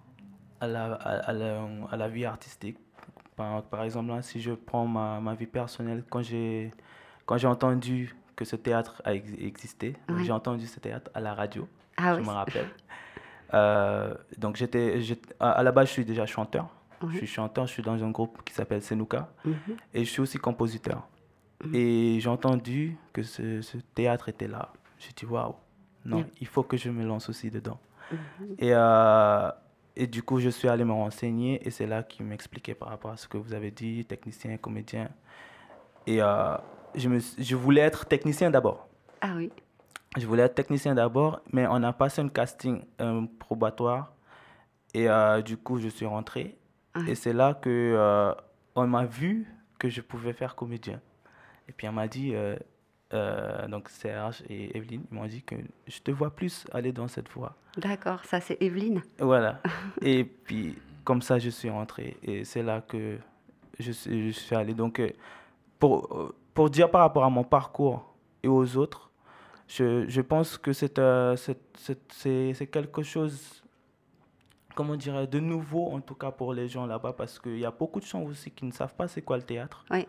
[SPEAKER 6] à la, à, à la, à la vie artistique. Par, par exemple, là, si je prends ma, ma vie personnelle, quand j'ai, quand j'ai entendu que ce théâtre a ex- existé, oui. j'ai entendu ce théâtre à la radio, ah, je oui. me rappelle. Euh, donc, j'étais, j'étais, à la base, je suis déjà chanteur. Oui. Je suis chanteur, je suis dans un groupe qui s'appelle Senouka. Mm-hmm. Et je suis aussi compositeur. Mm-hmm. Et j'ai entendu que ce, ce théâtre était là. J'ai dit, waouh, non, yeah. il faut que je me lance aussi dedans. Mm-hmm. Et, euh, et du coup, je suis allé me renseigner et c'est là qu'il m'expliquait par rapport à ce que vous avez dit, technicien, comédien. Et euh, je, me, je voulais être technicien d'abord.
[SPEAKER 14] Ah oui.
[SPEAKER 6] Je voulais être technicien d'abord, mais on a passé un casting euh, probatoire. Et euh, du coup, je suis rentré. Ah. Et c'est là qu'on euh, m'a vu que je pouvais faire comédien. Et puis, on m'a dit, euh, euh, donc Serge et Evelyne, ils m'ont dit que je te vois plus aller dans cette voie.
[SPEAKER 14] D'accord, ça c'est Evelyne.
[SPEAKER 6] Voilà. Et puis, comme ça, je suis rentré. Et c'est là que je suis, je suis allé. Donc, pour, pour dire par rapport à mon parcours et aux autres, Je, je pense que c'est, euh, c'est, c'est, c'est, c'est quelque chose, comment dirais, de nouveau, en tout cas pour les gens là-bas, parce qu'il y a beaucoup de gens aussi qui ne savent pas c'est quoi le théâtre.
[SPEAKER 14] Oui.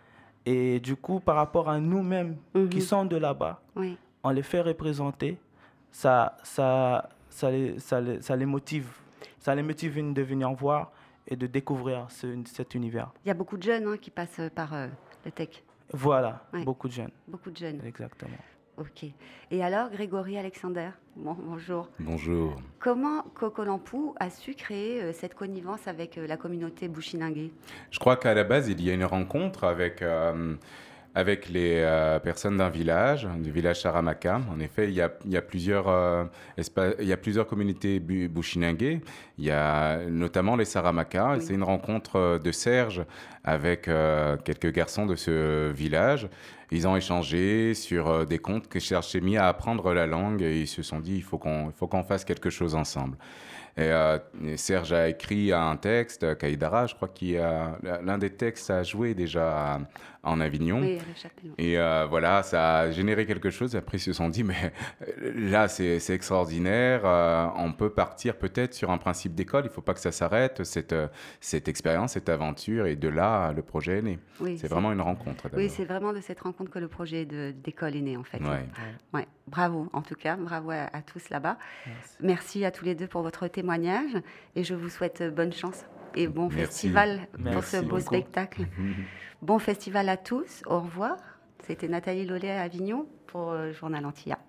[SPEAKER 6] Et du coup, par rapport à nous-mêmes mm-hmm. qui sont de là-bas, oui. on les fait représenter, ça, ça, ça, les, ça, les, ça les motive. Ça les motive de venir voir et de découvrir ce, cet univers.
[SPEAKER 14] Il y a beaucoup de jeunes hein, qui passent par euh, le T E C.
[SPEAKER 6] Voilà, oui. beaucoup de jeunes.
[SPEAKER 14] Beaucoup de jeunes.
[SPEAKER 6] Exactement.
[SPEAKER 14] Ok. Et alors, Grégory Alexander, bon, bonjour.
[SPEAKER 5] Bonjour.
[SPEAKER 14] Comment Kokolampou a su créer euh, cette connivence avec euh, la communauté Bushinangé?
[SPEAKER 5] Je crois qu'à la base, il y a une rencontre avec, euh, avec les euh, personnes d'un village, du village Saramaka. En effet, il y a, il y a, plusieurs, euh, espa- il y a plusieurs communautés bu- Bushinangé. Il y a notamment les Saramaka. Oui. C'est une rencontre de Serge avec euh, quelques garçons de ce village. Ils ont échangé sur euh, des contes que Serge s'est mis à apprendre la langue et ils se sont dit il faut qu'on, il faut qu'on fasse quelque chose ensemble. Et, euh, Serge a écrit un texte, Kaïdara, je crois qu'il a l'un des textes a joué déjà à, en Avignon.
[SPEAKER 14] Oui, à la Chapelle.
[SPEAKER 5] Et euh, voilà, ça a généré quelque chose. Après, ils se sont dit mais là, c'est, c'est extraordinaire. Euh, on peut partir peut-être sur un principe d'école. Il ne faut pas que ça s'arrête, cette, cette expérience, cette aventure. Et de là, le projet est né. Oui, c'est, c'est vraiment une rencontre. D'abord.
[SPEAKER 14] Oui, c'est vraiment de cette rencontre que le projet de, d'école est né, en fait.
[SPEAKER 5] Ouais.
[SPEAKER 14] Ouais. Ouais. Bravo, en tout cas. Bravo à, à tous là-bas. Merci. Merci à tous les deux pour votre témoignage. Et je vous souhaite bonne chance et bon Merci. festival pour Merci ce beau beaucoup. spectacle. Bon festival à tous. Au revoir. C'était Nathalie Lollet à Avignon pour euh, Journal Antilla.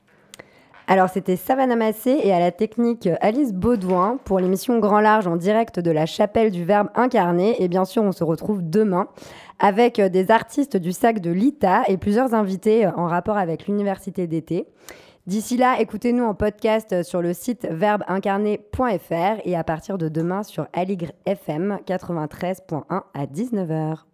[SPEAKER 2] Alors, c'était Savannah Massé et à la technique Alice Baudouin pour l'émission Grand Large en direct de la Chapelle du Verbe incarné. Et bien sûr, on se retrouve demain avec des artistes du sac de l'I T A et plusieurs invités en rapport avec l'université d'été. D'ici là, écoutez-nous en podcast sur le site verbe incarné point f r et à partir de demain sur Aligre F M quatre-vingt-treize point un à dix-neuf heures.